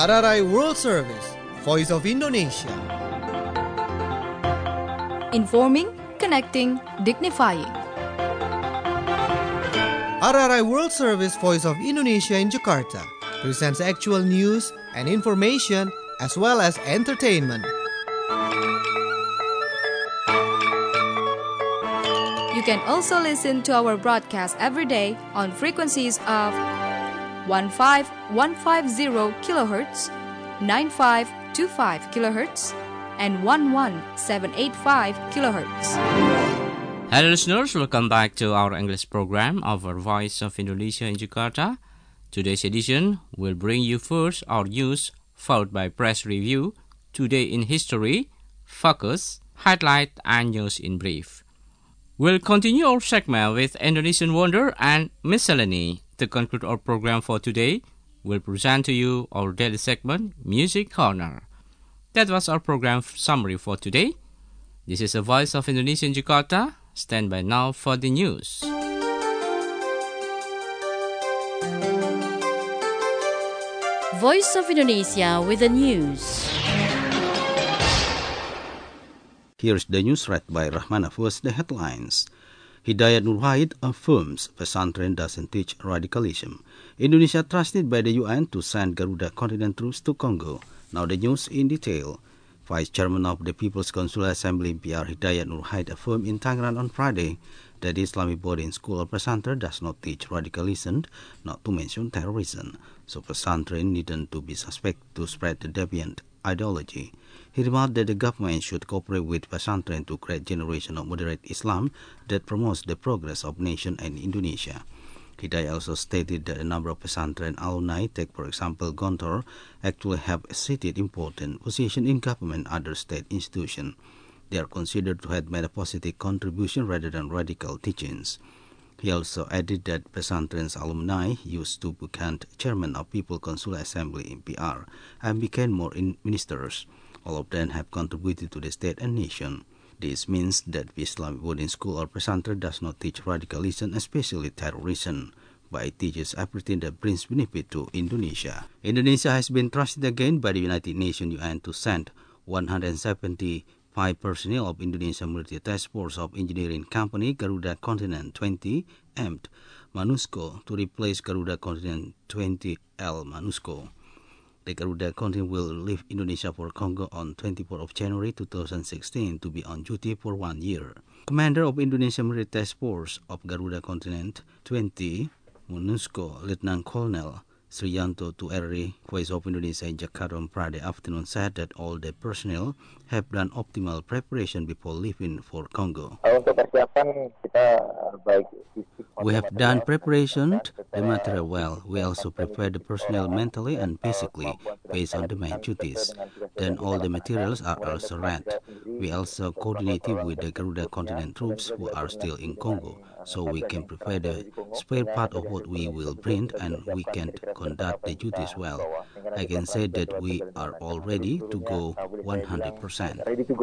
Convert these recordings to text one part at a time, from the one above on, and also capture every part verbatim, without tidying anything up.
R R I World Service, Voice of Indonesia. Informing, connecting, dignifying. R R I World Service, Voice of Indonesia in Jakarta presents actual news and information as well as entertainment. You can also listen to our broadcast every day on frequencies of fifteen fifty kilohertz, ninety-five twenty-five kilohertz, and eleven seven eighty-five kilohertz. Hello listeners, welcome back to our English program of our Voice of Indonesia in Jakarta. Today's edition will bring you first our news, followed by press review, Today in History, Focus, Highlight, and News in Brief. We'll continue our segment with Indonesian Wonder and Miscellany. To conclude our program for today, we'll present to you our daily segment, Music Corner. That was our program summary for today. This is the Voice of Indonesia in Jakarta. Stand by now for the news. Voice of Indonesia with the news. Here's the news read by Rahmana. First, the headlines. Hidayat Nur Wahid affirms pesantren doesn't teach radicalism. Indonesia trusted by the U N to send Garuda Continent troops to Congo. Now the news in detail. Vice Chairman of the People's Consular Assembly in P R, Hidayat Nur Wahid, affirmed in Tangerang on Friday that the Islamic boarding school of pesantren does not teach radicalism, not to mention terrorism. So pesantren needn't to be suspect to spread the deviant ideology. He remarked that the government should cooperate with pesantren to create a generation of moderate Islam that promotes the progress of nation and Indonesia. Hidayat also stated that a number of pesantren alumni, take for example Gontor, actually have a seated important position in government and other state institutions. They are considered to have made a positive contribution rather than radical teachings. He also added that pesantren's alumni used to become chairman of People's Consular Assembly in P R and became more in ministers. All of them have contributed to the state and nation. This means that the Islamic boarding school or pesantren does not teach radicalism, especially terrorism, but it teaches everything that brings benefit to Indonesia. Indonesia has been trusted again by the United Nations U N to send one hundred seventy-five personnel of Indonesian Military Task Force of Engineering Company Garuda Continent twenty M T MANUSCO to replace Garuda Continent twenty L MANUSCO. The Garuda Continent will leave Indonesia for Congo on twenty-fourth of January two thousand sixteen to be on duty for one year. Commander of Indonesian Military Task Force of Garuda Continent twenty MANUSCO, Lieutenant Colonel Sriyanto Tueri, Voice of Indonesia in Jakarta on Friday afternoon, said that all the personnel have done optimal preparation before leaving for Congo. We have done preparation, the material well. We also prepare the personnel mentally and physically based on the main duties. Then all the materials are also read. We also coordinated with the Garuda Continent troops who are still in Congo, so we can prepare the spare part of what we will bring and we can conduct the duties well. I can say that we are all ready to go one hundred percent.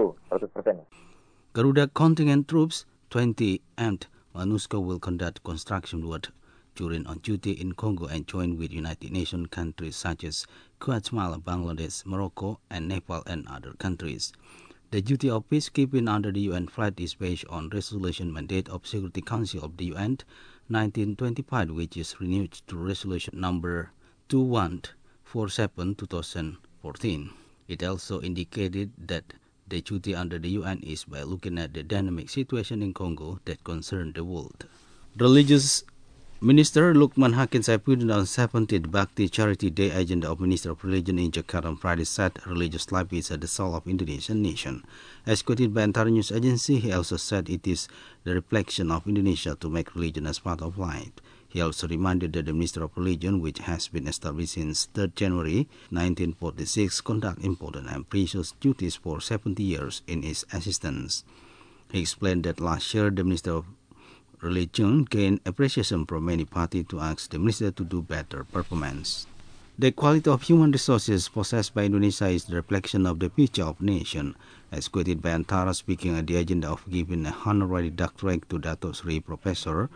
Garuda Continent troops twenty M T MANUSCO will conduct construction work during on duty in Congo and join with United Nations countries such as Guatemala, Bangladesh, Morocco, and Nepal and other countries. The duty of peacekeeping under the U N flag is based on resolution mandate of Security Council of the U N nineteen twenty-five, which is renewed to resolution number two one four seven two thousand fourteen. It also indicated that the duty under the U N is by looking at the dynamic situation in Congo that concern the world. Religious Minister Lukman Hakim Saifuddin on seventeenth Bhakti Charity Day agenda of Minister of Religion in Jakarta on Friday said religious life is at the soul of Indonesian nation. As quoted by Antara News Agency, he also said it is the reflection of Indonesia to make religion as part of life. He also reminded that the Minister of Religion, which has been established since third January nineteen forty-six, conduct important and precious duties for seventy years in its existence. He explained that last year the Minister of Religion gained appreciation from many parties to ask the Minister to do better performance. The quality of human resources possessed by Indonesia is the reflection of the future of the nation, as quoted by Antara speaking at the agenda of giving a honorary doctorate to Dato Sri Professor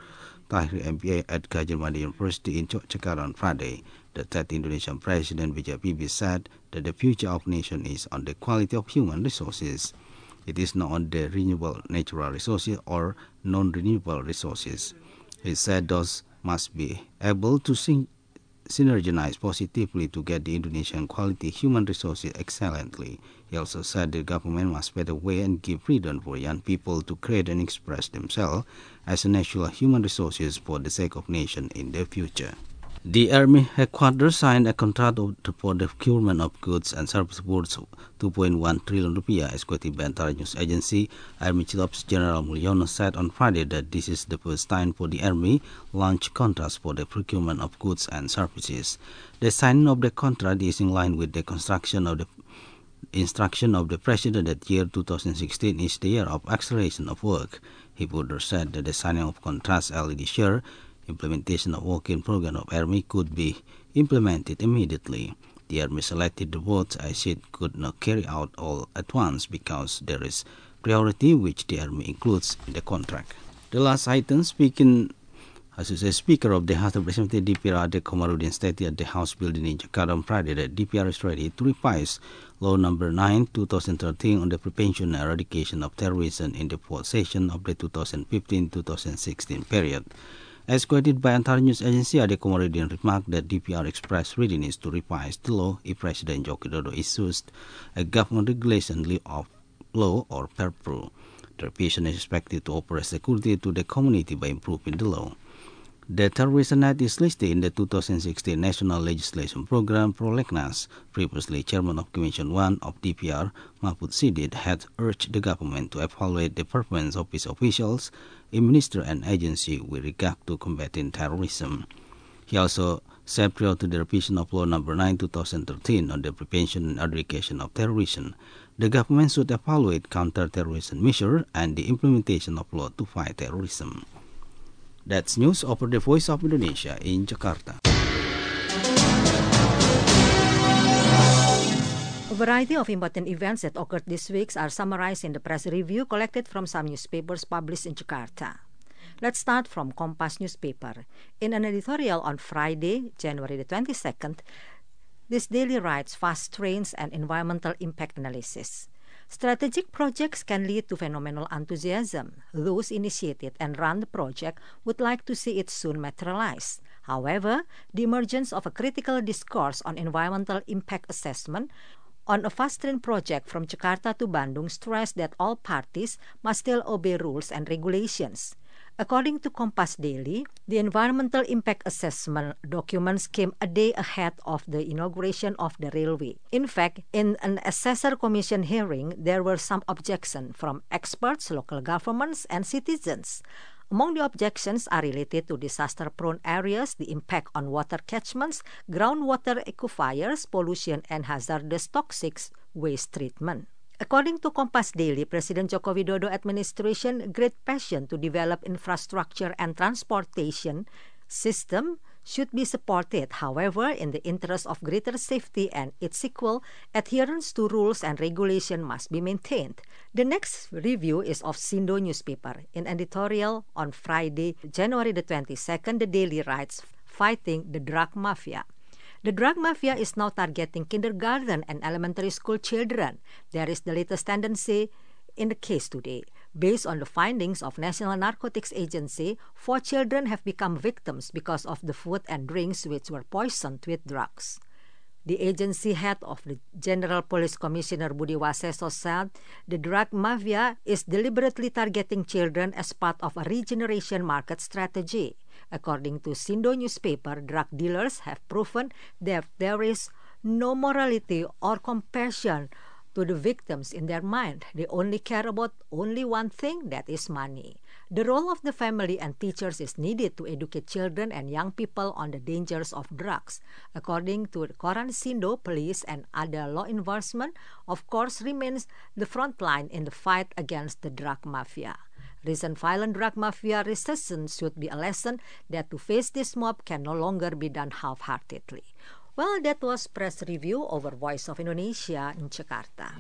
Tahrir M B A at Gadjah Mada University in Yogyakarta on Friday. The third Indonesian President B J Habibie said that the future of nation is on the quality of human resources. It is not on the renewable natural resources or non-renewable resources. He said those must be able to syn- synergize positively to get the Indonesian quality human resources excellently. He also said the government must pave the way and give freedom for young people to create and express themselves as a natural human resources for the sake of nation in the future. The Army headquarters signed a contract for the procurement of goods and services worth two point one trillion rupiah, as quoted by Antara News Agency. Army Chief General Mulyono said on Friday that this is the first time for the Army launch contracts for the procurement of goods and services. The signing of the contract is in line with the construction of the instruction of the President that year two thousand sixteen is the year of acceleration of work. He further said that the signing of contracts early this year, implementation of working program of Army could be implemented immediately. The Army selected the works as it could not carry out all at once because there is priority which the Army includes in the contract. The last item, speaking as I say, Speaker of the House of Representatives D P R Ade Komarudin stated at the House building in Jakarta on Friday that D P R is ready to revise Law Number nine, twenty thirteen on the prevention and eradication of terrorism in the fourth session of the twenty fifteen to twenty sixteen period. As quoted by Antara News Agency, Ade Komarudin remarked that D P R expressed readiness to revise the law if President Joko Widodo issues a government regulation of law or Perpru. The revision is expected to offer security to the community by improving the law. The Terrorism Act is listed in the two thousand sixteen National Legislation Program Prolegnas. Previously, Chairman of Commission one of D P R, Mahfud Siddiq, had urged the government to evaluate the performance of its officials in ministry and agency with regard to combating terrorism. He also said prior to the revision of Law Number nine, twenty thirteen on the prevention and eradication of terrorism, the government should evaluate counter-terrorism measures and the implementation of law to fight terrorism. That's news over the Voice of Indonesia in Jakarta. A variety of important events that occurred this week are summarized in the press review collected from some newspapers published in Jakarta. Let's start from Kompas newspaper. In an editorial on Friday, January the twenty-second, this daily writes fast trains and environmental impact analysis. Strategic projects can lead to phenomenal enthusiasm. Those initiated and run the project would like to see it soon materialize. However, the emergence of a critical discourse on environmental impact assessment on a fast train project from Jakarta to Bandung stressed that all parties must still obey rules and regulations. According to Kompas Daily, the environmental impact assessment documents came a day ahead of the inauguration of the railway. In fact, in an assessor commission hearing, there were some objections from experts, local governments, and citizens. Among the objections are related to disaster-prone areas, the impact on water catchments, groundwater aquifers, pollution, and hazardous toxic waste treatment. According to Kompas Daily, President Joko Widodo administration great passion to develop infrastructure and transportation system should be supported. However, in the interest of greater safety and its equal adherence to rules and regulation must be maintained. The next review is of Sindo newspaper. In editorial on Friday, January the twenty-second, the Daily writes, Fighting the Drug Mafia. The drug mafia is now targeting kindergarten and elementary school children. There is the latest tendency in the case today. Based on the findings of National Narcotics Agency, four children have become victims because of the food and drinks which were poisoned with drugs. The agency head of the General Police Commissioner Budi Waseso said the drug mafia is deliberately targeting children as part of a regeneration market strategy. According to Sindo newspaper, drug dealers have proven that there is no morality or compassion to the victims in their mind. They only care about only one thing, that is money. The role of the family and teachers is needed to educate children and young people on the dangers of drugs. According to Koran Sindo, police and other law enforcement, of course, remains the front line in the fight against the drug mafia. Recent violent drug mafia resistance should be a lesson that to face this mob can no longer be done half-heartedly. Well, that was press review over Voice of Indonesia in Jakarta.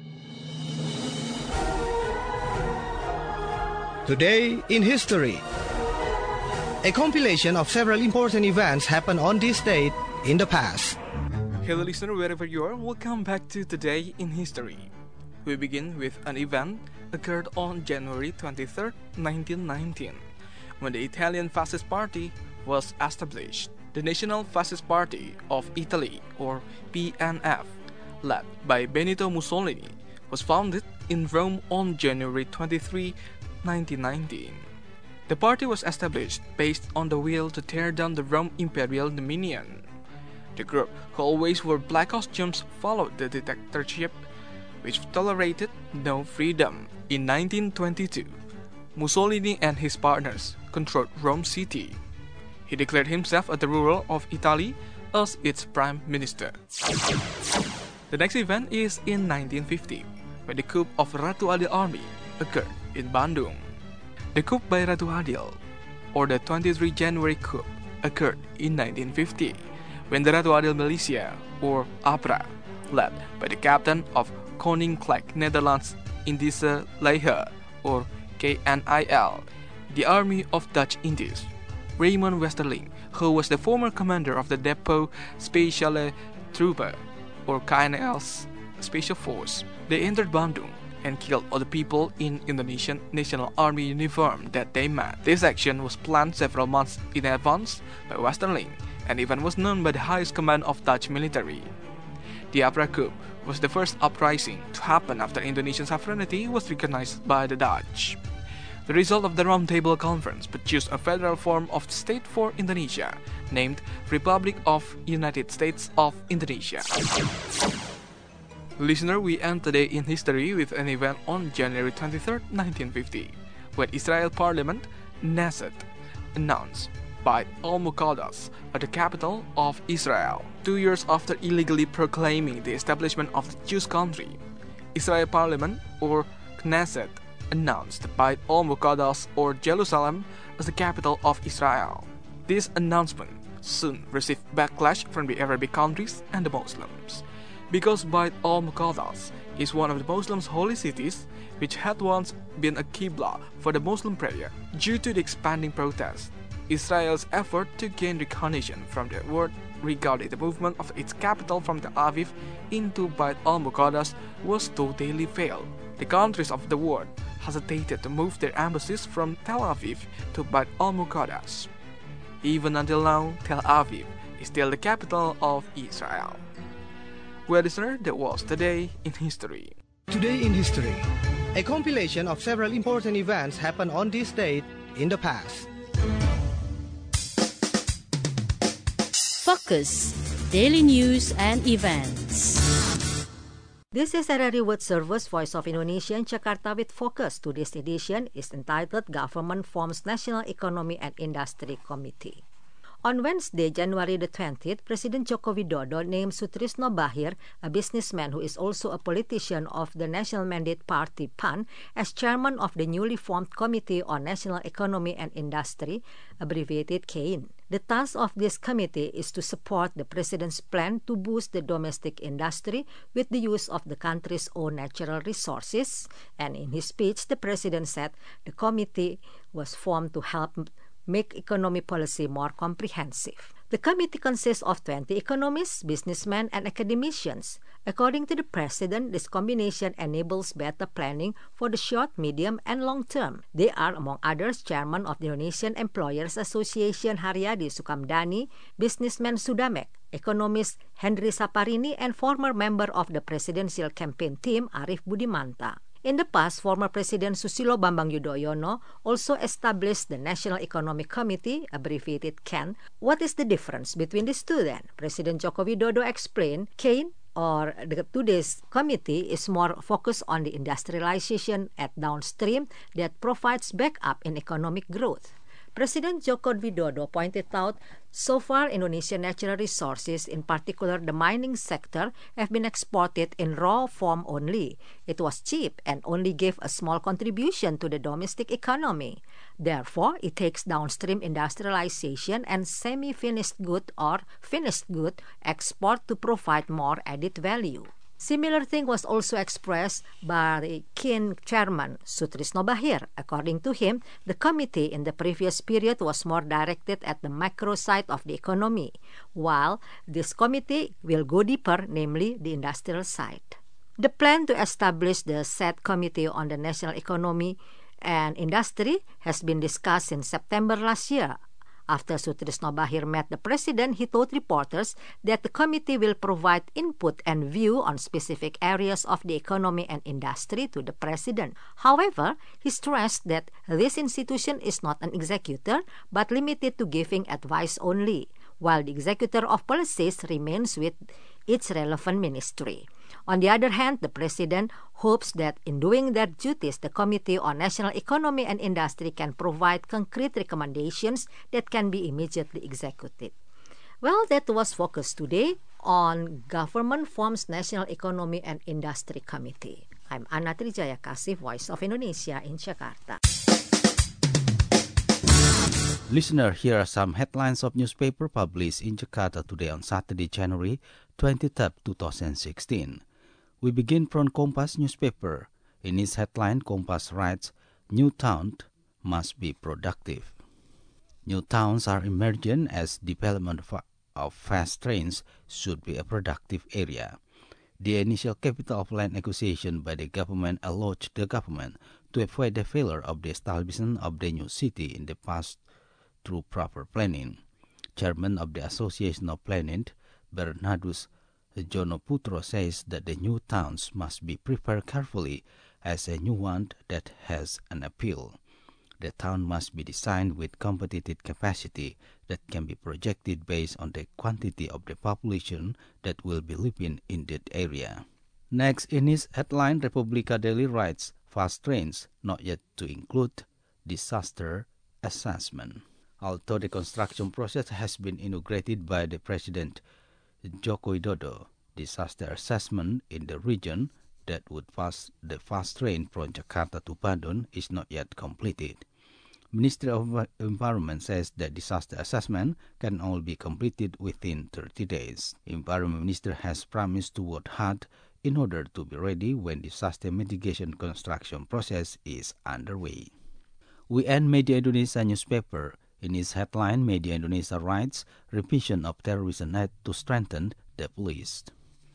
Today in History. a compilation of several important events happened on this date in the past. Hello listener, wherever you are, welcome back to Today in History. We begin with an event occurred on January twenty-third, nineteen nineteen, when the Italian Fascist Party was established. The National Fascist Party of Italy, or P N F, led by Benito Mussolini, was founded in Rome on January twenty-third, nineteen nineteen. The party was established based on the will to tear down the Rome imperial dominion. The group, who always wore black costumes, followed the dictatorship, which tolerated no freedom. In nineteen twenty-two, Mussolini and his partners controlled Rome city. He declared himself as the ruler of Italy as its prime minister. The next event is in nineteen fifty, when the coup of Ratu Adil army occurred in Bandung. The coup by Ratu Adil, or the twenty-third of January coup, occurred in nineteen fifty, when the Ratu Adil militia, or APRA, led by the captain of Koninklijk Netherlands Indische Leger, or K N I L, the Army of Dutch Indies, Raymond Westerling, who was the former commander of the Depot Speciale Truppe, or K N L's Special Force. They entered Bandung and killed all the people in Indonesian National Army uniform that they met. This action was planned several months in advance by Westerling, and even was known by the highest command of Dutch military. The APRA coup was the first uprising to happen after Indonesian sovereignty was recognized by the Dutch. The result of the Round Table Conference produced a federal form of state for Indonesia, named Republic of United States of Indonesia. Listener, we end Today in History with an event on January twenty-third, nineteen fifty, when Israel Parliament, Knesset, announced Beit al-Muqaddas as the capital of Israel. Two years after illegally proclaiming the establishment of the Jewish country, Israel Parliament, or Knesset, announced Beit al-Muqaddas, or Jerusalem, as the capital of Israel. This announcement soon received backlash from the Arabic countries and the Muslims, because Beit al-Muqaddas is one of the Muslims' holy cities, which had once been a qibla for the Muslim prayer. Due to the expanding protests, Israel's effort to gain recognition from the world regarding the movement of its capital from Tel Aviv into Beit al-Muqaddas was totally failed. The countries of the world hesitated to move their embassies from Tel Aviv to Beit al-Muqaddas. Even until now, Tel Aviv is still the capital of Israel. Well, listener, that was Today in History. Today in History, a compilation of several important events happened on this date in the past. Focus, daily news and events. This is R R I World Service, Voice of Indonesia in Jakarta with Focus. Today's edition is entitled Government Forms National Economy and Industry Committee. On Wednesday, January the twentieth, President Joko Widodo named Sutrisno Bahir, a businessman who is also a politician of the National Mandate Party (P A N), as chairman of the newly formed Committee on National Economy and Industry, abbreviated CAIN. The task of this committee is to support the president's plan to boost the domestic industry with the use of the country's own natural resources. And in his speech, the president said the committee was formed to help make economic policy more comprehensive. The committee consists of twenty economists, businessmen, and academicians. According to the president, this combination enables better planning for the short, medium, and long term. They are, among others, chairman of the Indonesian Employers Association Haryadi Sukamdani, businessman Sudamek, economist Henry Saparini, and former member of the presidential campaign team Arif Budimanta. In the past, former President Susilo Bambang Yudhoyono also established the National Economic Committee, abbreviated C A N. What is the difference between these two then? President Joko Widodo explained CAIN, or the today's committee, is more focused on the industrialization at downstream that provides backup in economic growth. President Joko Widodo pointed out, so far Indonesian natural resources, in particular the mining sector, have been exported in raw form only. It was cheap and only gave a small contribution to the domestic economy. Therefore, it takes downstream industrialization and semi-finished good or finished good export to provide more added value. Similar thing was also expressed by the K I N chairman Sutrisno Bahir. According to him, the committee in the previous period was more directed at the macro side of the economy, while this committee will go deeper, namely the industrial side. The plan to establish the said committee on the national economy and industry has been discussed in September last year. After Sutrisno Bahir met the president, he told reporters that the committee will provide input and view on specific areas of the economy and industry to the president. However, he stressed that this institution is not an executor but limited to giving advice only, while the executor of policies remains with its relevant ministry. On the other hand, the president hopes that in doing their duties, the Committee on National Economy and Industry can provide concrete recommendations that can be immediately executed. Well, that was focused today on Government Forms National Economy and Industry Committee. I'm Anna Trijaya Kasih, Voice of Indonesia in Jakarta. Listener, here are some headlines of newspaper published in Jakarta today on Saturday, January twenty-third, twenty sixteen. We begin from Kompas newspaper. In its headline, Kompas writes, "New town must be productive." New towns are emerging as development of fast trains should be a productive area. The initial capital of land acquisition by the government allowed the government to avoid the failure of the establishment of the new city in the past through proper planning. Chairman of the Association of Planning, Bernardus Jonoputro, says that the new towns must be prepared carefully as a new one that has an appeal. The town must be designed with competitive capacity that can be projected based on the quantity of the population that will be living in that area. Next, in his headline, Republika Daily writes, "Fast trains not yet to include disaster assessment." Although the construction process has been inaugurated by the President Joko Widodo, disaster assessment in the region that would pass the fast train from Jakarta to Bandung is not yet completed. Ministry of Environment says that disaster assessment can only be completed within thirty days. Environment Minister has promised to work hard in order to be ready when disaster mitigation construction process is underway. We end Media Indonesia newspaper. In its headline, Media Indonesia writes, "Revision of Terrorism Act to strengthen the police."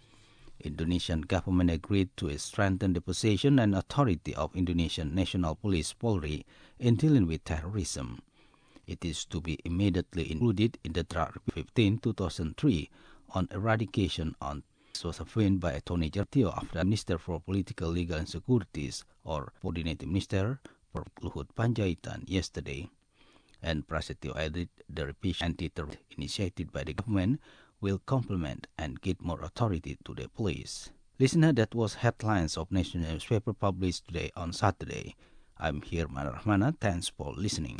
Indonesian government agreed to strengthen the position and authority of Indonesian National Police Polri in dealing with terrorism. It is to be immediately included in the Draft fifteen two thousand three on eradication on this was affirmed by Attorney General after Minister for Political, Legal and Securities or Coordinating Minister for Luhut Panjaitan yesterday. And Prasetyo added the revision anti-terror initiated by the government will complement and give more authority to the police. Listener, that was headlines of national newspaper published today on Saturday. I'm Hirman Rahmana. Thanks for listening.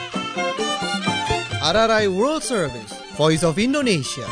R R I World Service, Voice of Indonesia.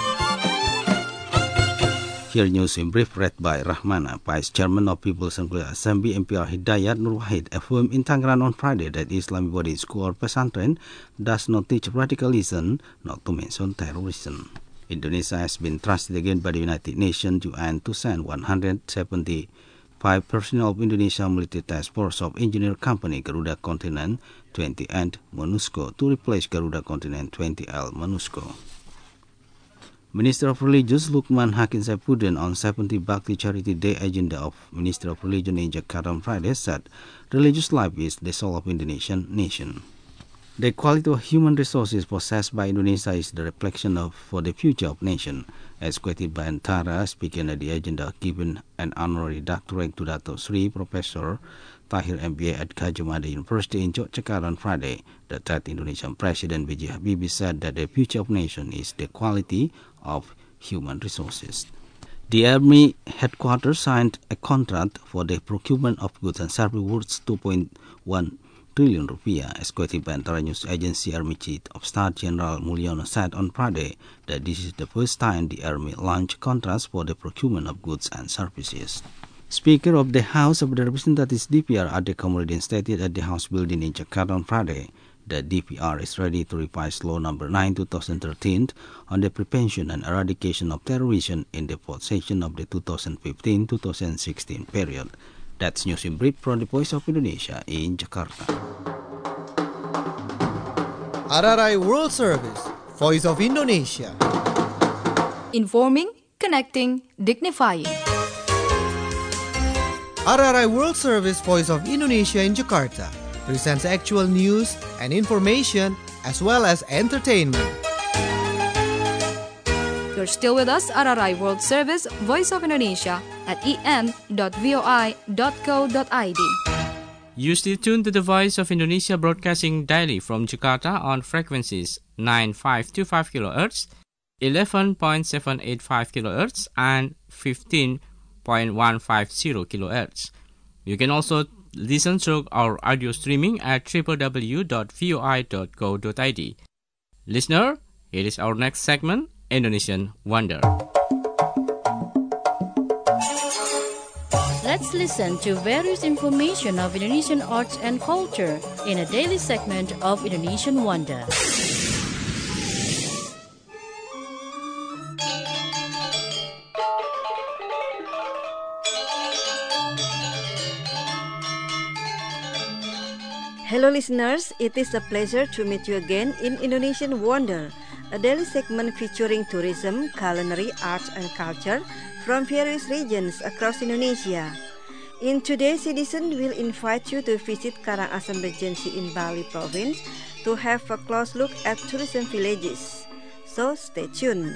Here news in brief read by Rahmana. Vice Chairman of People's Assembly M P R Hidayat Nur Wahid affirmed in Tangerang on Friday that Islamic Boarding School or Pesantren does not teach radicalism, not to mention terrorism. Indonesia has been trusted again by the United Nations U N to send one hundred seventy-five personnel of Indonesia Military Task Force of Engineer Company Garuda Continent twenty and MONUSCO to replace Garuda Continent twenty L MONUSCO. Minister of Religious Lukman Hakim Saifuddin on seventieth Bhakti Charity Day agenda of Minister of Religion in Jakarta on Friday said religious life is the soul of Indonesian nation. The quality of human resources possessed by Indonesia is the reflection of for the future of nation, as quoted by Antara, speaking at the agenda given an honorary doctorate to Dato Sri Professor Tahir M B A at Gadjah Mada University in Yogyakarta on Friday. The third Indonesian President B J Habibie said that the future of nation is the quality of human resources. The Army headquarters signed a contract for the procurement of goods and services worth two point one trillion rupiah, as quoted by Antara News Agency. Army Chief of Staff General Mulyono said on Friday that this is the first time the Army launched contracts for the procurement of goods and services. Speaker of the House of Representatives D P R Ade Komarudin stated at the House building in Jakarta on Friday The D P R is ready to revise Law Number nine twenty thirteen on the prevention and eradication of terrorism in the fourth session of the twenty fifteen to twenty sixteen period. That's news in brief from the Voice of Indonesia in Jakarta. R R I World Service, Voice of Indonesia. Informing, connecting, dignifying. R R I World Service, Voice of Indonesia in Jakarta presents actual news and information as well as entertainment. You're still with us, R R I World Service, Voice of Indonesia at e n dot voi dot co dot i d. You stay tuned to the Voice of Indonesia broadcasting daily from Jakarta on frequencies nine five two five kilohertz, eleven point seven eight five kilohertz, and fifteen point one five zero kilohertz. You can also listen to our audio streaming at w w w dot voi dot co dot i d. Listener, here is our next segment, Indonesian Wonder. Let's listen to various information of Indonesian arts and culture in a daily segment of Indonesian Wonder. Hello listeners, it is a pleasure to meet you again in Indonesian Wonder, a daily segment featuring tourism, culinary, arts and culture from various regions across Indonesia. In today's edition, we'll invite you to visit Karangasem Regency in Bali Province to have a close look at tourism villages. So stay tuned.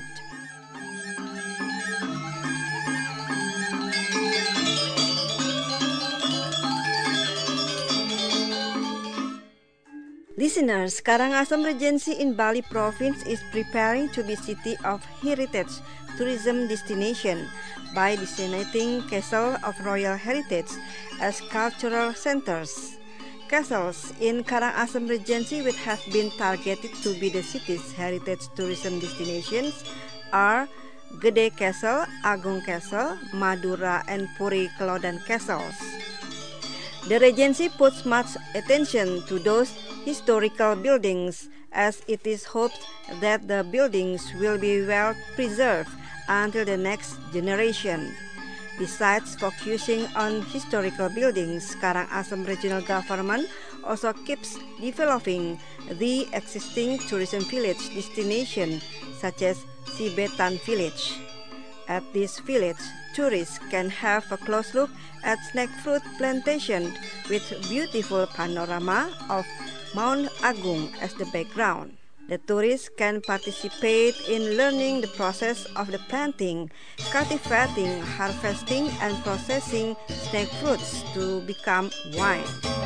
Listeners, Karangasem Regency in Bali Province is preparing to be City of Heritage tourism destination by designating Castle of Royal Heritage as cultural centers. Castles in Karangasem Regency, which have been targeted to be the city's heritage tourism destinations, are Gede Castle, Agung Castle, Madura and Puri Kelodan castles. The Regency puts much attention to those historical buildings, as it is hoped that the buildings will be well preserved until the next generation. Besides focusing on historical buildings, Karangasem Regional Government also keeps developing the existing tourism village destination such as Sibetan Village. At this village, tourists can have a close look at snake fruit plantation with beautiful panorama of Mount Agung as the background. The tourists can participate in learning the process of the planting, cultivating, harvesting, and processing snake fruits to become wine.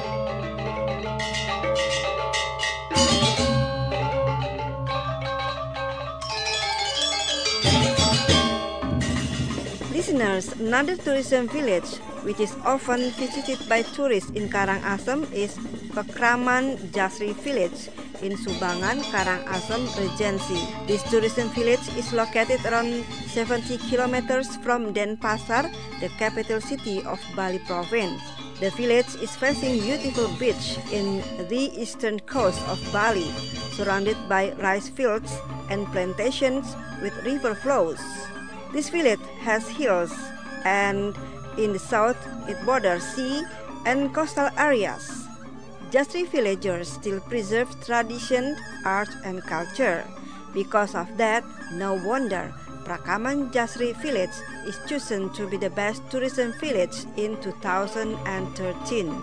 Listeners, another tourism village which is often visited by tourists in Karangasem is Pekraman Jasri Village in Subangan, Karangasem Regency. This tourism village is located around seventy kilometers from Denpasar, the capital city of Bali Province. The village is facing beautiful beach in the eastern coast of Bali, surrounded by rice fields and plantations with river flows. This village has hills, and in the south it borders sea and coastal areas. Jasri villagers still preserve tradition, art and culture. Because of that, no wonder Pekraman Jasri Village is chosen to be the best tourism village in two thousand thirteen.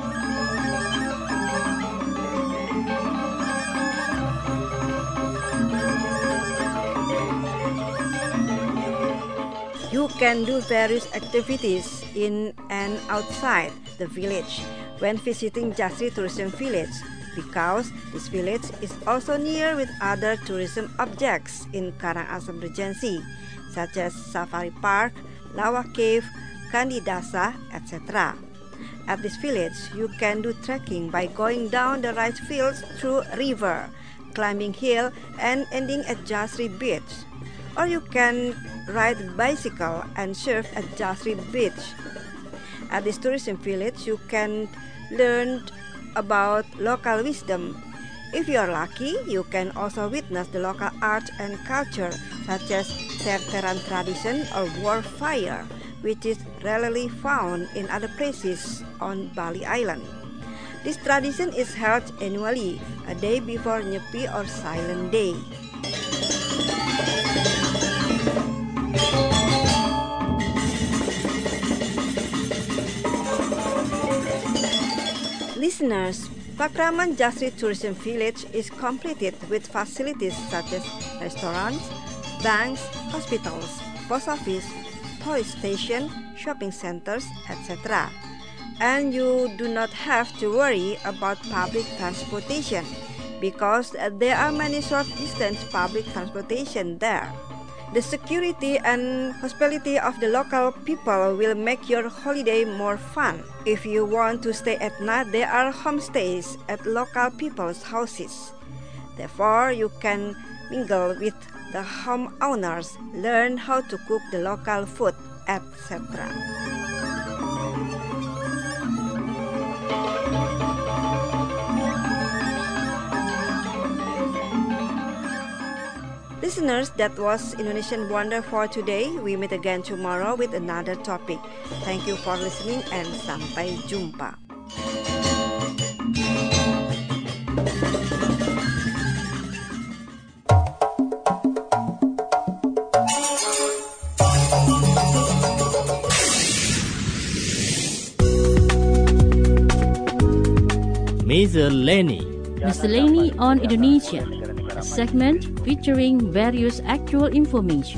You can do various activities in and outside the village when visiting Jasri Tourism Village, because this village is also near with other tourism objects in Karangasem Regency, such as Safari Park, Lawa Cave, Kandidasa, et cetera. At this village, you can do trekking by going down the rice fields through a river, climbing hill, and ending at Jasri Beach. Or you can ride bicycle and surf at Jasri Beach. At this tourism village, you can learn about local wisdom. If you are lucky, you can also witness the local art and culture such as Terteran tradition or war fire, which is rarely found in other places on Bali Island. This tradition is held annually, a day before Nyepi or Silent Day. Listeners, Pakraman Jasri Tourism Village is completed with facilities such as restaurants, banks, hospitals, post office, police station, shopping centers, et cetera. And you do not have to worry about public transportation because there are many short-distance public transportation there. The security and hospitality of the local people will make your holiday more fun. If you want to stay at night, there are homestays at local people's houses. Therefore, you can mingle with the homeowners, learn how to cook the local food, et cetera. Listeners, that was Indonesian Wonder for today. We meet again tomorrow with another topic. Thank you for listening and sampai jumpa. Miscellany. Miscellany on Indonesia, a segment featuring various actual information.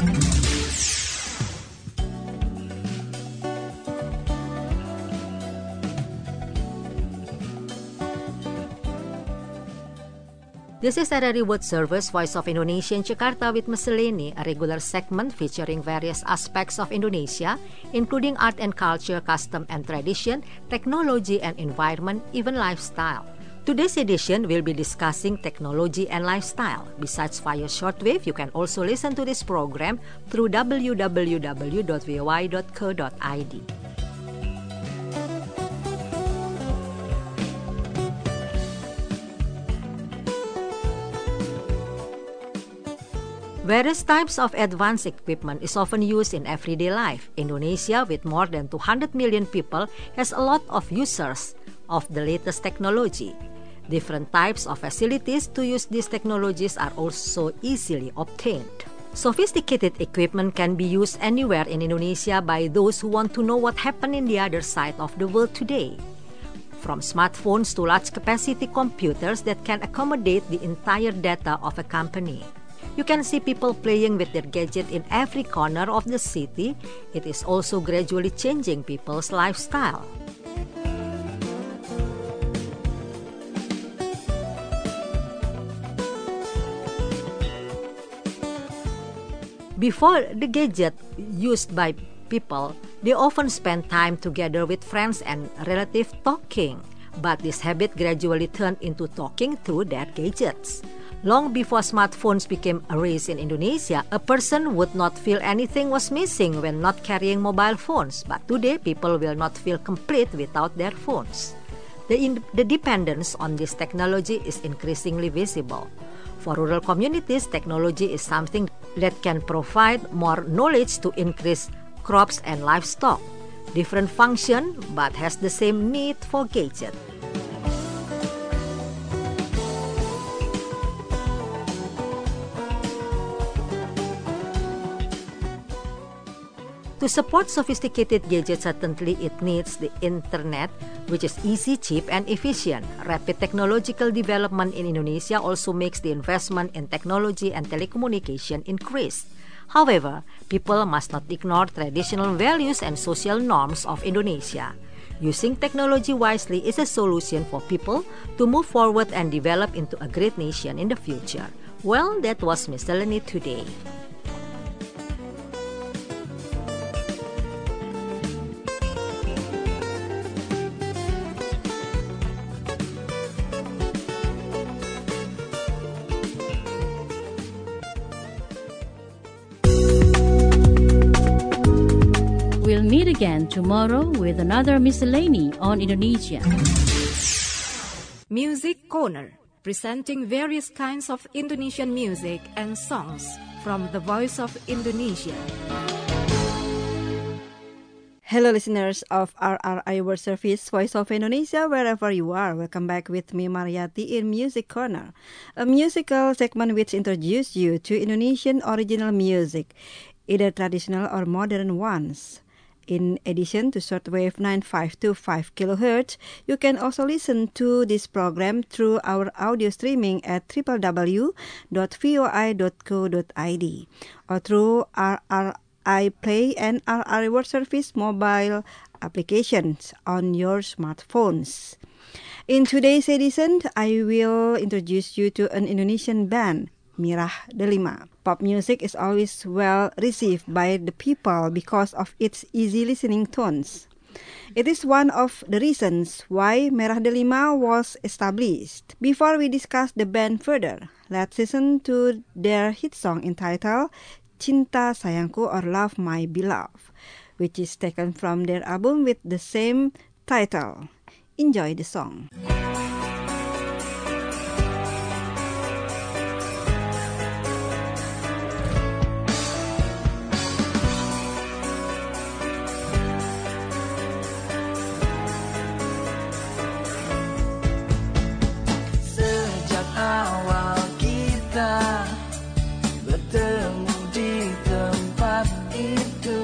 This is R R I World Service, Voice of Indonesia in Jakarta with Miscellany, a regular segment featuring various aspects of Indonesia, including art and culture, custom and tradition, technology and environment, even lifestyle. Today's edition will be discussing technology and lifestyle. Besides via shortwave, you can also listen to this program through w w w dot v o i dot co dot i d. Various types of advanced equipment is often used in everyday life. Indonesia, with more than two hundred million people, has a lot of users of the latest technology. Different types of facilities to use these technologies are also easily obtained. Sophisticated equipment can be used anywhere in Indonesia by those who want to know what happened in the other side of the world today. From smartphones to large-capacity computers that can accommodate the entire data of a company. You can see people playing with their gadget in every corner of the city. It is also gradually changing people's lifestyle. Before the gadget used by people, they often spend time together with friends and relatives talking. But this habit gradually turned into talking through their gadgets. Long before smartphones became a race in Indonesia, a person would not feel anything was missing when not carrying mobile phones. But today, people will not feel complete without their phones. The, in- the dependence on this technology is increasingly visible. For rural communities, technology is something that can provide more knowledge to increase crops and livestock. Different function, but has the same need for gadgets. To support sophisticated gadgets, certainly it needs the internet, which is easy, cheap, and efficient. Rapid technological development in Indonesia also makes the investment in technology and telecommunication increase. However, people must not ignore traditional values and social norms of Indonesia. Using technology wisely is a solution for people to move forward and develop into a great nation in the future. Well, that was Miscellany today. We'll meet again tomorrow with another Miscellany on Indonesia. Music Corner. presenting various kinds of Indonesian music and songs from the Voice of Indonesia. Hello listeners of R R I World Service Voice of Indonesia, wherever you are. Welcome back with me Mariati in Music Corner, a musical segment which introduces you to Indonesian original music, either traditional or modern ones. In addition to shortwave nine five two five kilohertz, you can also listen to this program through our audio streaming at w w w dot voi dot co dot i d or through R R I Play and R R I World Service mobile applications on your smartphones. In today's edition, I will introduce you to an Indonesian band, Mirah Delima. Pop music is always well received by the people because of its easy listening tones. It is one of the reasons why Mirah Delima was established. Before we discuss the band further, let's listen to their hit song entitled Cinta Sayangku or Love My Beloved, which is taken from their album with the same title. Enjoy the song. Sejak awal kita bertemu itu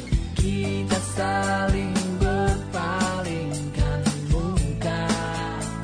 kita saling berpalingkan muka.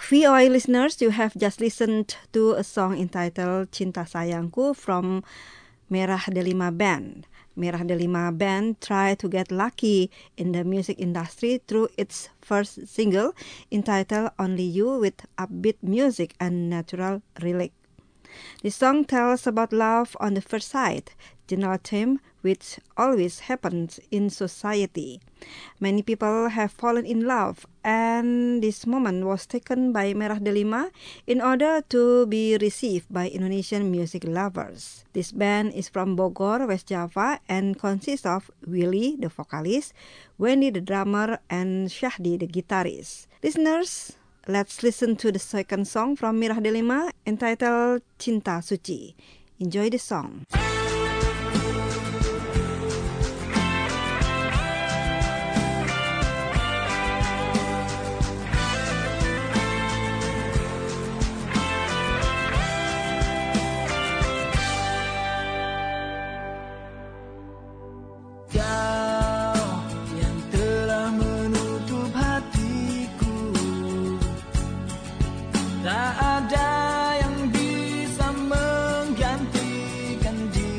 V O A listeners, you have just listened to a song entitled Cinta Sayangku from Merah Delima Band. Merah Delima Band tried to get lucky in the music industry through its first single entitled Only You with upbeat music and natural lyric. The song tells about love on the first sight, general theme which always happens in society. Many people have fallen in love, and this moment was taken by Merah Delima in order to be received by Indonesian music lovers. This band is from Bogor, West Java, and consists of Willy, the vocalist, Wendy, the drummer, and Syahdi, the guitarist. Listeners, let's listen to the second song from Merah Delima entitled Cinta Suci. Enjoy the song. Tak ada yang bisa menggantikan dia.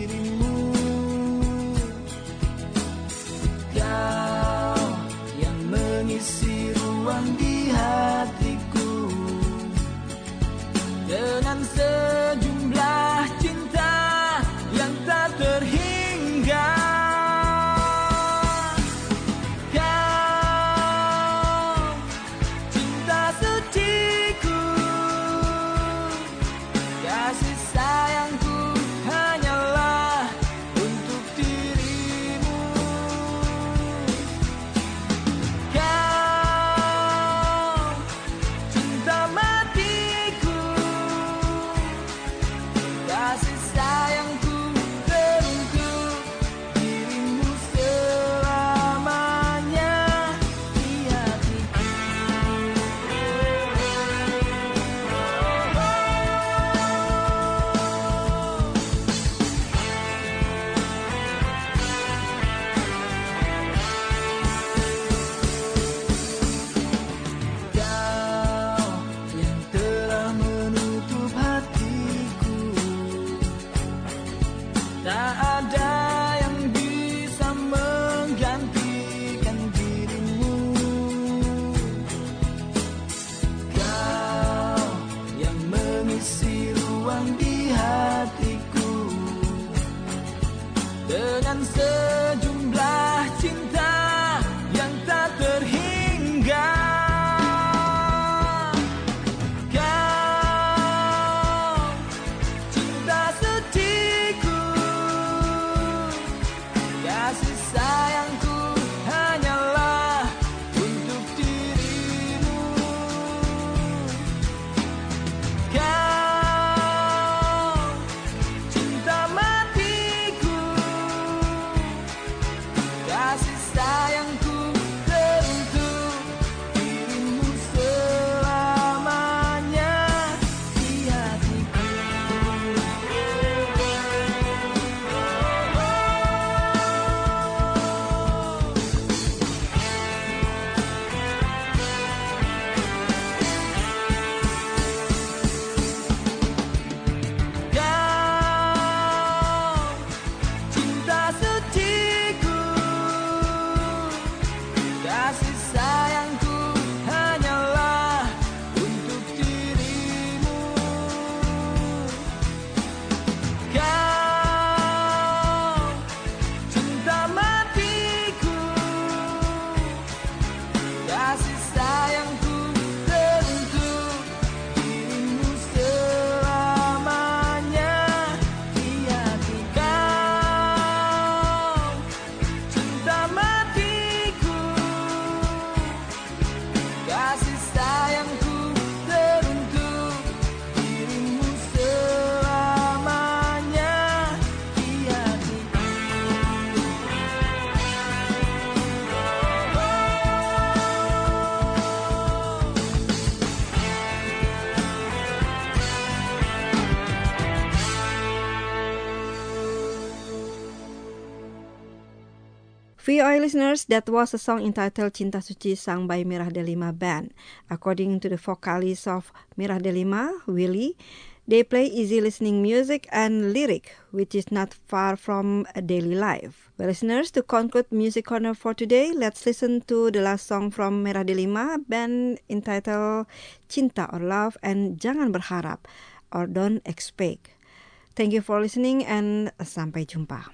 V O A listeners, that was a song entitled Cinta Suci sung by Mirah Delima Band. According to the vocalist of Mirah Delima, Willy, they play easy listening music and lyric, which is not far from a daily life. Well, listeners, to conclude Music Corner for today, let's listen to the last song from Mirah Delima Band entitled Cinta or Love and Jangan Berharap or Don't Expect. Thank you for listening and sampai jumpa.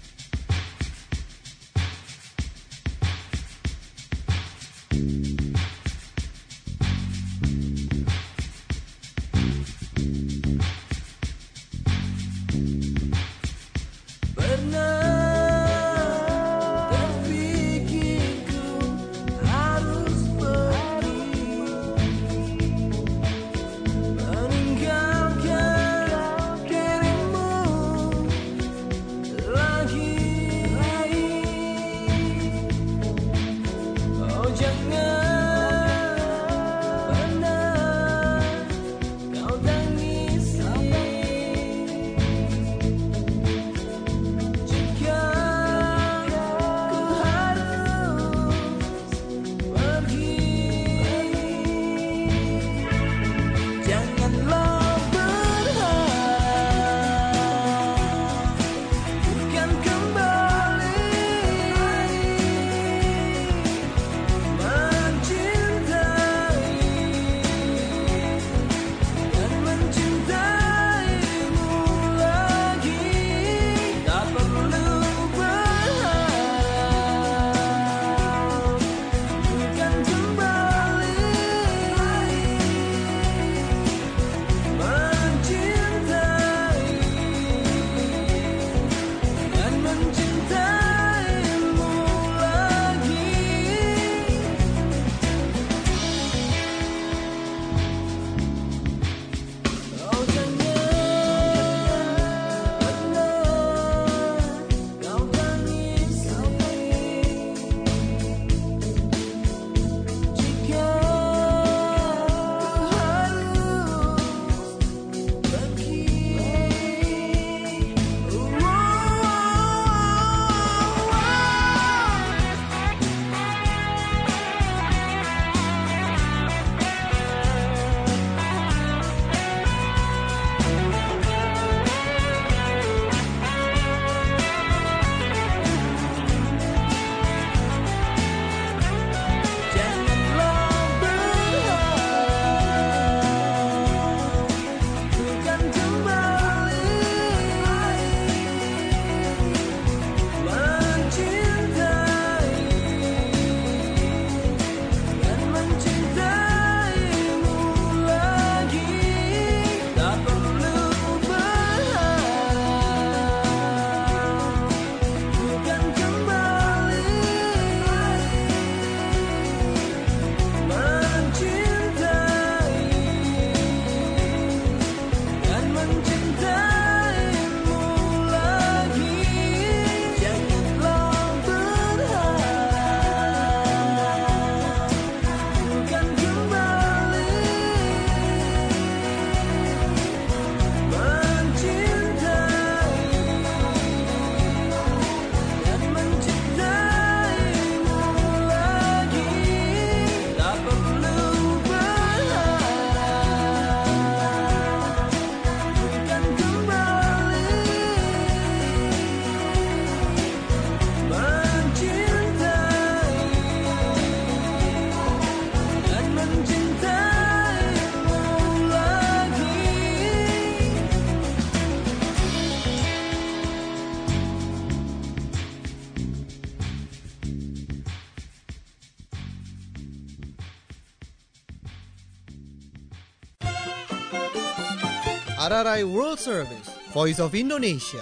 R R I World Service, Voice of Indonesia.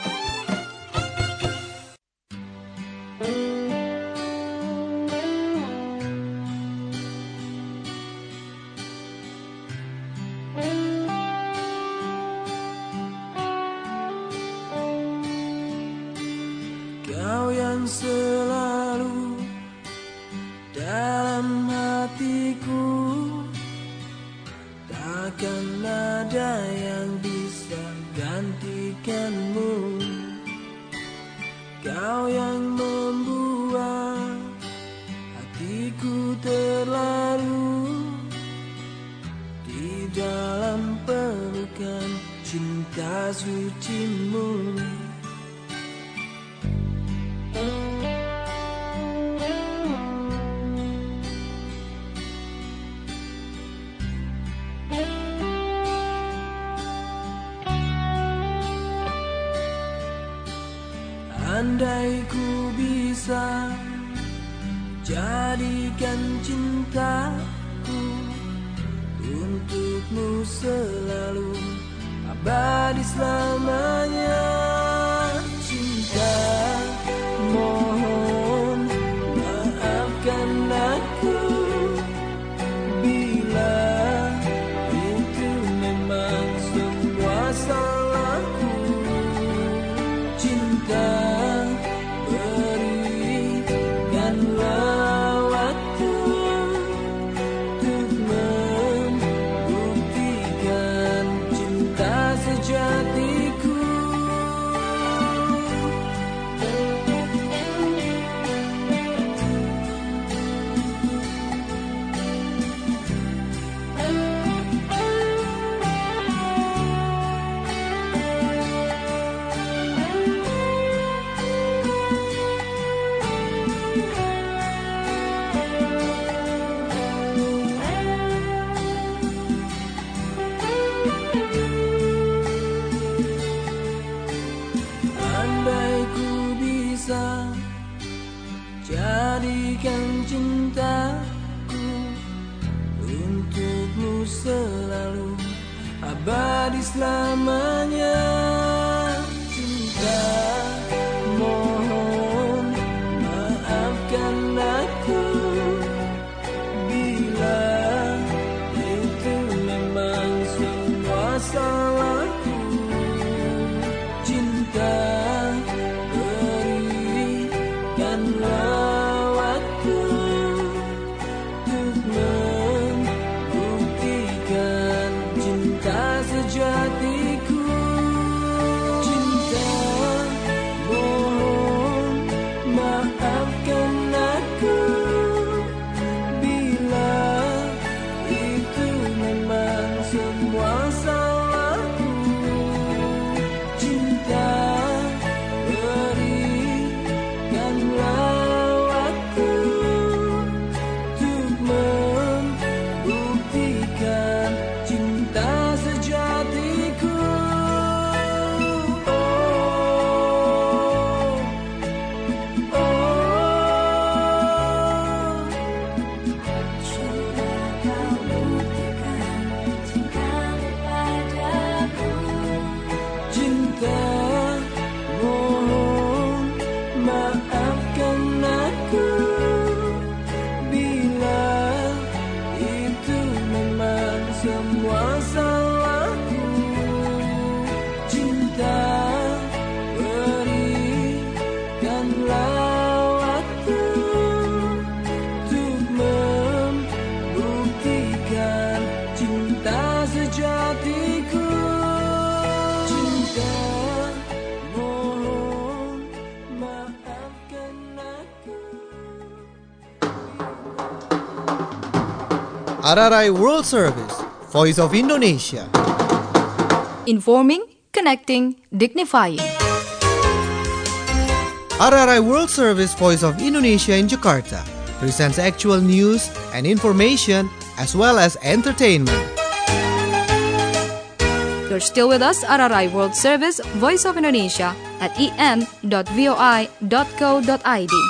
Kau yang selalu dalam hatiku, takkan ada yang bisa gantikanmu. Kau yang membuat terlalu di dalam pelukan cinta sucimu. Andai ku bisa jadikan cintaku untukmu selalu abadi selamanya. Cinta, mohon maafkan aku bila itu memang semua salahku. Cinta, jadikan cintaku untukmu selalu abadi selamanya. Cinta, mohon maafkan aku bila itu memang semua salahku. Cinta, R R I World Service, Voice of Indonesia. Informing, connecting, dignifying. R R I World Service, Voice of Indonesia in Jakarta presents actual news and information as well as entertainment. You're still with us, R R I World Service, Voice of Indonesia at e m dot voi dot co dot i d.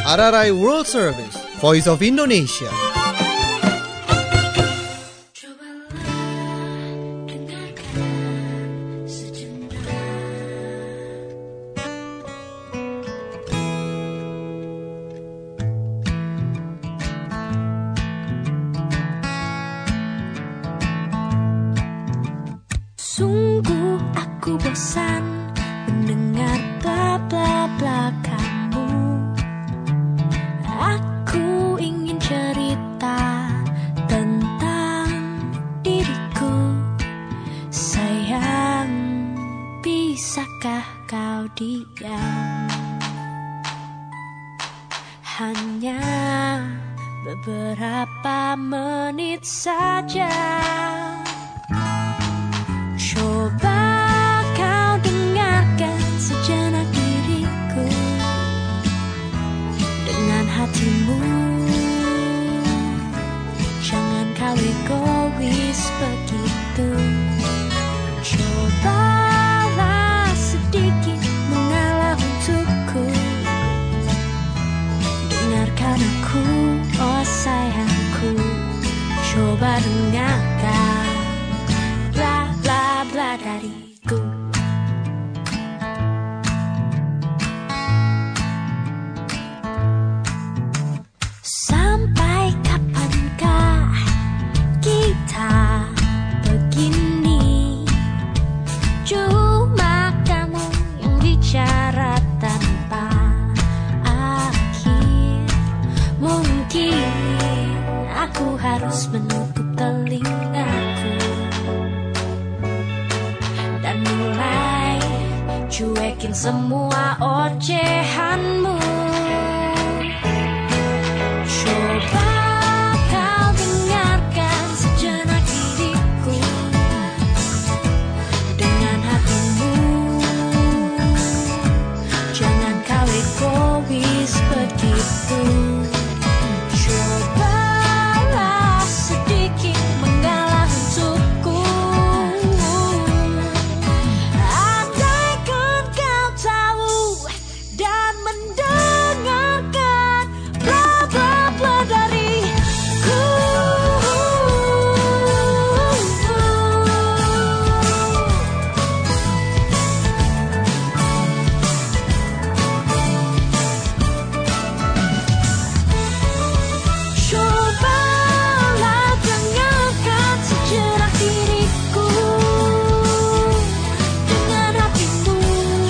R R I World Service, Voice of Indonesia. Sungguh aku bosan mendengar bla bla bla kamu. Aku ingin cerita tentang diriku. Sayang, bisakah kau diam? Hanya beberapa menit saja. Coba kau dengarkan sejenak diriku dengan hatimu. Jangan kau egois begitu. Cobalah sedikit mengalah untukku. Dengarkan aku, oh sayangku. Coba dengarkan bla dariku. Sampai kapankah kita begini? Cuma kamu yang bicara tanpa akhir. Mungkin aku harus menutup telingaku dan mulai cuekin semua ocehanmu. Coba kau dengarkan sejenak diriku dengan hatimu. Jangan kau egois begitu. Cobalah sedikit mengalah untukku. Andaikan kau tahu dan mendengarkan bla bla bla dariku. Cobalah dengarkan sejenak diriku dengan hatimu.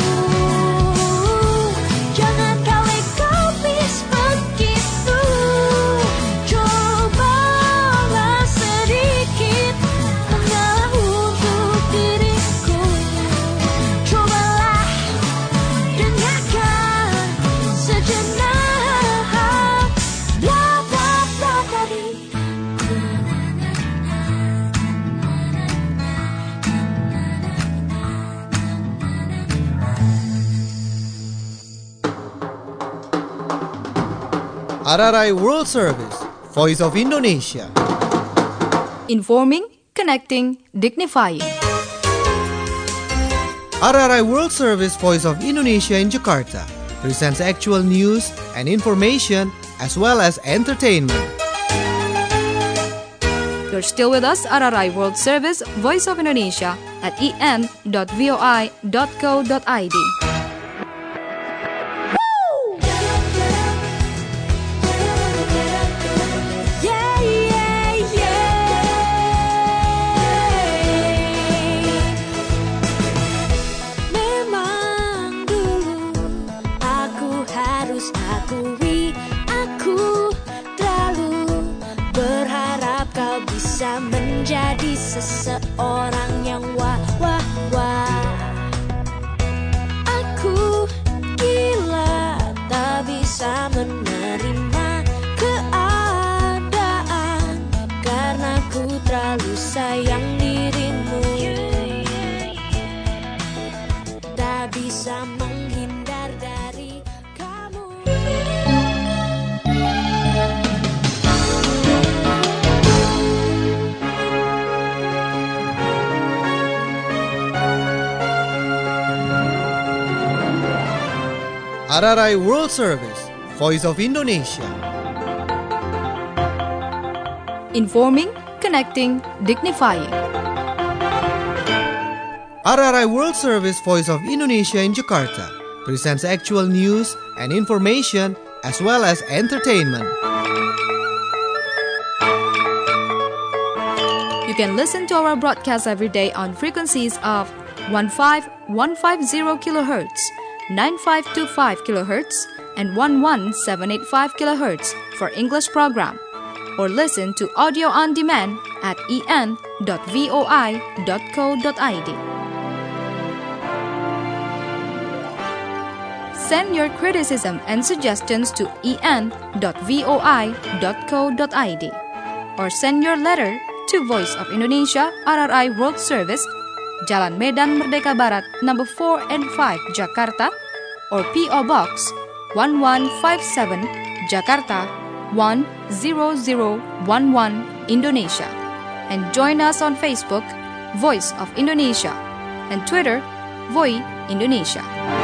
Jangan kau egois begitu. Cobalah sedikit mengalah untuk diriku. Cobalah dengarkan sejenak bla bla bla dariku. R R I World Service, Voice of Indonesia. Informing, connecting, dignifying. R R I World Service, Voice of Indonesia in Jakarta presents actual news and information as well as entertainment. You're still with us, R R I World Service, Voice of Indonesia at e n dot voi dot co dot i d. Yeah, yeah, yeah. Memang dulu aku harus akui, aku terlalu berharap kau bisa menjadi seseorang yang wah wah wah. Aku gila tak bisa menerima keadaan karena ku terlalu sayang dirimu. Tak bisa menghindar dari kamu. R R I World Service, Voice of Indonesia. Informing, connecting, dignifying. R R I World Service Voice of Indonesia in Jakarta presents actual news and information as well as entertainment. You can listen to our broadcast every day on frequencies of one five one five zero kilohertz, nine five two five kilohertz, and one one seven eight five kilohertz for English program. Or listen to audio on demand at e n dot voi dot co dot i d. Send your criticism and suggestions to e n dot voi dot co dot i d or send your letter to Voice of Indonesia R R I World Service, Jalan Medan Merdeka Barat, number four and five, Jakarta, or P O Box one one five seven, Jakarta one zero zero one one, Indonesia. And join us on Facebook, Voice of Indonesia, and Twitter, Voi Indonesia.